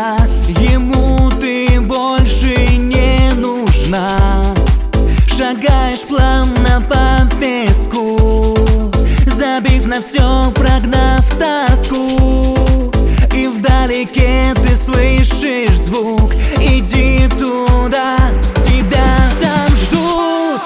тебя. Ему ты больше не нужна. Шагаешь плавно по песку, забив на все, прогнав тоску. И вдалеке ты слышишь звук. Иди туда, тебя там ждут.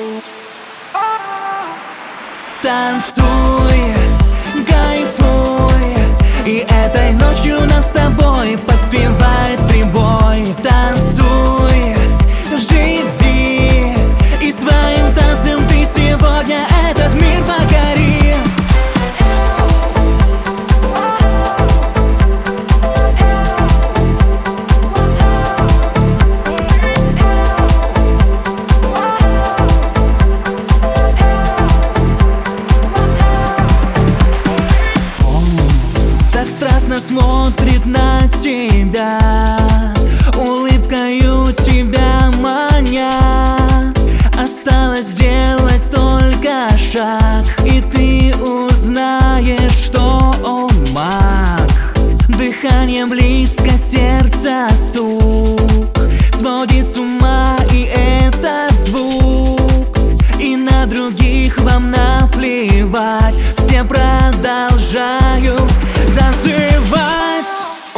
Танцуй, кайфуй, и этой ночью нас с тобой подпевает прибой. Танцуй, живи, и своим танцем ты сегодня этот мир покори. Так страстно смотрит на тебя, улыбкою тебя маня. Осталось сделать только шаг, и ты узнаешь, что он маг. Дыхание близко, сердце стук, сводит с ума, и это звук. И на других вам наплевать, все продолжают танцевать.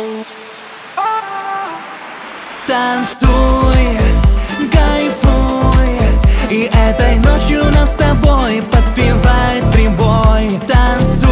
Танцуй, кайфуй, и этой ночью нас с тобой подпевает прибой. Танцуй.